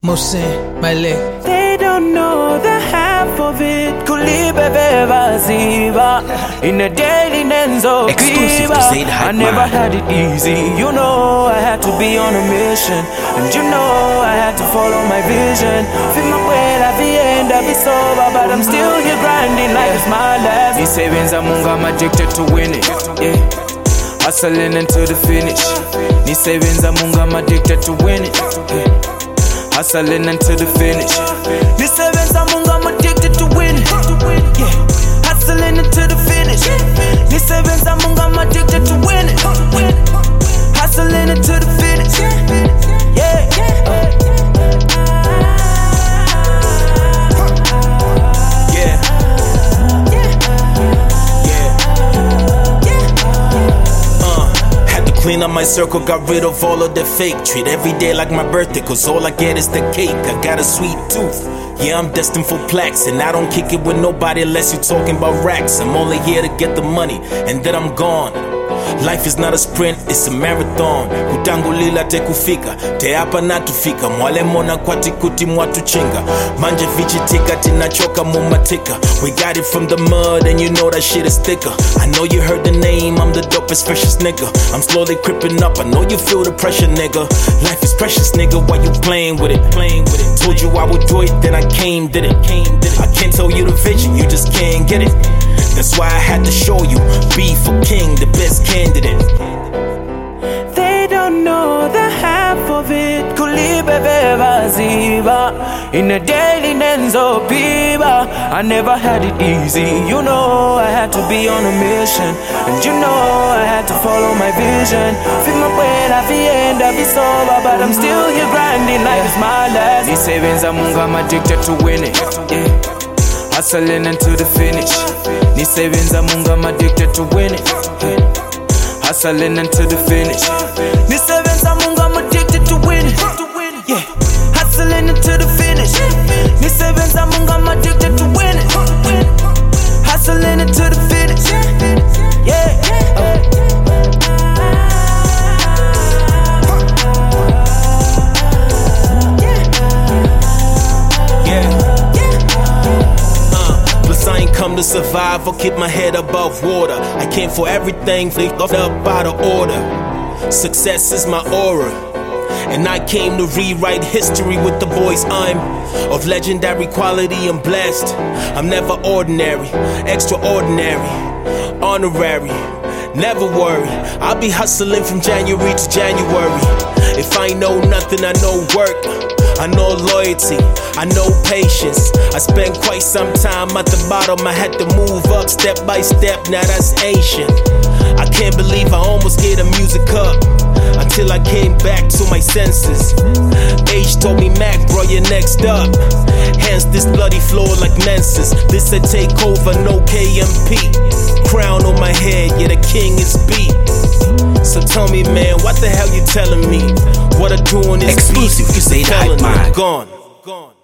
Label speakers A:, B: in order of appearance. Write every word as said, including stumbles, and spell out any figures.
A: Mohsen, my leg.
B: They don't know the half of it. Kulibe ziva in a daily nenzo
C: Exclusive to Zaid Hype
B: I never
C: Man.
B: had it easy. You know I had to be on a mission, and you know I had to follow my vision. Feel my way la vienda be sober, but I'm still here grinding like it's my last. These savings I'm I'm addicted to winning. Yeah. Hustling until the finish. These savings I'm I'm addicted to winning. Yeah. Hustling until the finish. These savings I'm I'm addicted to winning. Yeah. Hustling until the finish. These savings I'm I'm addicted to winning. Hustling until the finish. Yeah.
C: Clean up my circle, got rid of all of the fake. Treat every day like my birthday, cause all I get is the cake. I got a sweet tooth, yeah, I'm destined for plaques. And I don't kick it with nobody unless you're talking about racks. I'm only here to get the money, and then I'm gone. Life is not a sprint, it's a marathon. Kutangulila te kufika, te hapa na tufika. Mwale mona kwati kuti mwatu chinga. Manje vichitika, tinachoka mumatika. We got it from the mud, and you know that shit is thicker. I know you heard the name, I'm the dopest, freshest nigga. I'm slowly creeping up, I know you feel the pressure, nigga. Life is precious, nigga, why you playing with it? Playing with it. Told you I would do it, then I came, did it. Came, did it. I can't tell you the vision, you just can't get it. That's why I had to show you, be for king, the best candidate.
B: They don't know the half of it. Kulibe ziva in a daily nenzo piba. I never had it easy. You know I had to be on a mission, and you know I had to follow my vision. Feel my way la vienda be sober, but I'm still here grinding like it's my last. These savings I'm I'm addicted to winning. Yeah. Hustling until the finish. These savings I'm I'm addicted to winning. Yeah. Hustling until the finish. These savings I'm I'm addicted to winning. Yeah. Hustling until the finish. These savings I'm I'm addicted to winning. Hustling until the finish. Yeah.
C: Come to survive or keep my head above water. I came for everything, flipped up out of order. Success is my aura, and I came to rewrite history with the boys. I'm of legendary quality and blessed. I'm never ordinary, extraordinary, honorary. Never worry, I'll be hustling from January to January. If I know nothing, I know work. I know loyalty, I know patience. I spent quite some time at the bottom. I had to move up step by step, now that's ancient. I can't believe I almost gave the music up until I came back to my senses. Age told me, Mac, bro, you're next up. Hence this bloody floor like menses. This a takeover, no K M P. Crown on my head, yeah, the king is beat. So tell me, man, what the hell you telling me? What I do on this
A: Exclusive to Zaid Hype Man.
C: Gone. Gone.